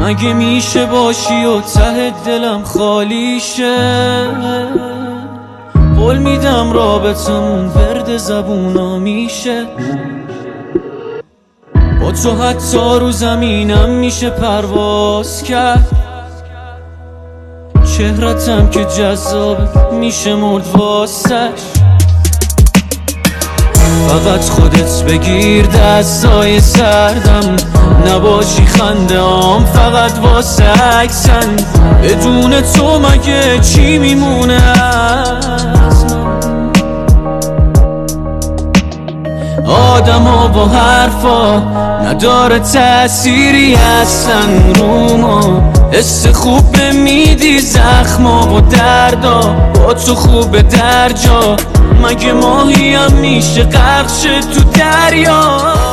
مگه میشه باشی و ته دلم خالی شه؟ قول میدم رابطمون ورد زبونا میشه، با تو حتی رو زمینم میشه پرواز کرد. چهرتم که جذاب میشه مرد واسش. فقط خودت بگیر دستای سردم، نباشی خنده‌ام فقط واسه عکسن. بدون تو مگه چی میمونه از من؟ آدما با حرفا نداره تأثیری اصلا رو ما. حس خوب میدی زخما و دردا، با تو خوبه در جا. مگه ماهی هم میشه غرق شه تو دریا؟